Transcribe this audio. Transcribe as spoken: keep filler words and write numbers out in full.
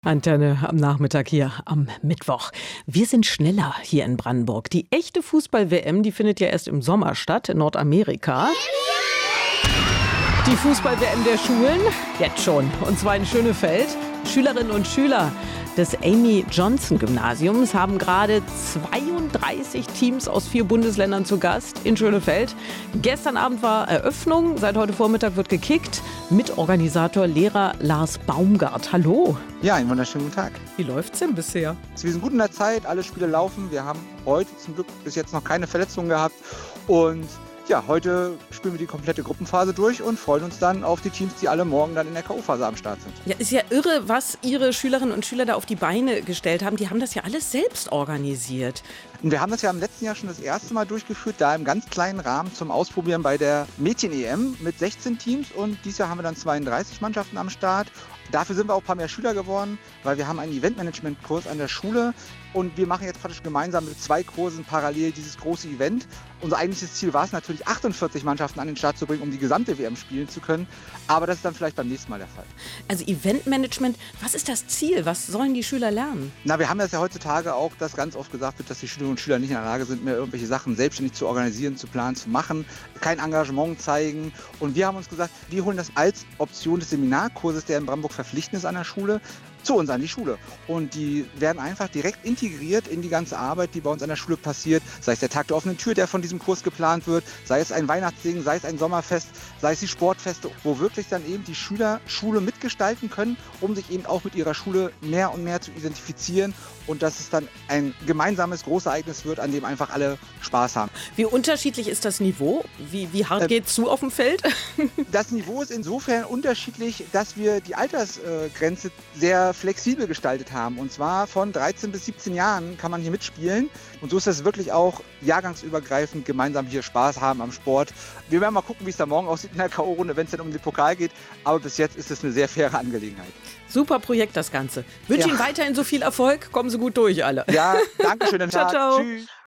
Antenne am Nachmittag hier am Mittwoch. Wir sind schneller hier in Brandenburg. Die echte Fußball-W M, die findet ja erst im Sommer statt in Nordamerika. Die Fußball-W M der Schulen, jetzt schon. Und zwar in Schönefeld. Schülerinnen und Schüler des Amy Johnson Gymnasiums haben gerade zweiunddreißig Teams aus vier Bundesländern zu Gast in Schönefeld. Gestern Abend war Eröffnung, seit heute Vormittag wird gekickt. Mitorganisator Lehrer Lars Baumgart. Hallo. Ja, einen wunderschönen guten Tag. Wie läuft's denn bisher? Wir sind gut in der Zeit, alle Spiele laufen. Wir haben heute zum Glück bis jetzt noch keine Verletzungen gehabt. Und ja, heute spielen wir die komplette Gruppenphase durch und freuen uns dann auf die Teams, die alle morgen dann in der K O-Phase am Start sind. Ja, ist ja irre, was Ihre Schülerinnen und Schüler da auf die Beine gestellt haben. Die haben das ja alles selbst organisiert. Und wir haben das ja im letzten Jahr schon das erste Mal durchgeführt, da im ganz kleinen Rahmen zum Ausprobieren bei der Mädchen-E M mit sechzehn Teams. Und dieses Jahr haben wir dann zweiunddreißig Mannschaften am Start. Dafür sind wir auch ein paar mehr Schüler geworden, weil wir haben einen Eventmanagement-Kurs an der Schule und wir machen jetzt praktisch gemeinsam mit zwei Kursen parallel dieses große Event. Unser eigentliches Ziel war es natürlich, achtundvierzig Mannschaften an den Start zu bringen, um die gesamte W M spielen zu können. Aber das ist dann vielleicht beim nächsten Mal der Fall. Also Eventmanagement, was ist das Ziel? Was sollen die Schüler lernen? Na, wir haben das ja heutzutage auch, dass ganz oft gesagt wird, dass die Schülerinnen und Schüler nicht in der Lage sind, mehr irgendwelche Sachen selbstständig zu organisieren, zu planen, zu machen, kein Engagement zeigen. Und wir haben uns gesagt, wir holen das als Option des Seminarkurses, der in Brandenburg verpflichtend ist an der Schule, zu uns an die Schule. Und die werden einfach direkt integriert in die ganze Arbeit, die bei uns an der Schule passiert. Sei es der Tag der offenen Tür, der von diesem Kurs geplant wird, sei es ein Weihnachtssingen, sei es ein Sommerfest, sei es die Sportfeste, wo wirklich dann eben die Schüler Schule mitgestalten können, um sich eben auch mit ihrer Schule mehr und mehr zu identifizieren und dass es dann ein gemeinsames Großereignis wird, an dem einfach alle Spaß haben. Wie unterschiedlich ist das Niveau? Wie, wie hart ähm, geht es zu auf dem Feld? Das Niveau ist insofern unterschiedlich, dass wir die Altersgrenze sehr flexibel gestaltet haben. Und zwar von dreizehn bis siebzehn Jahren kann man hier mitspielen. Und so ist das wirklich auch jahrgangsübergreifend gemeinsam hier Spaß haben am Sport. Wir werden mal gucken, wie es da morgen aussieht in der K O-Runde, wenn es dann um den Pokal geht. Aber bis jetzt ist es eine sehr faire Angelegenheit. Super Projekt, das Ganze. Wünsche ja. Ihnen weiterhin so viel Erfolg. Kommen Sie gut durch, alle. Ja, danke schön. Ciao, ciao. Tschüss.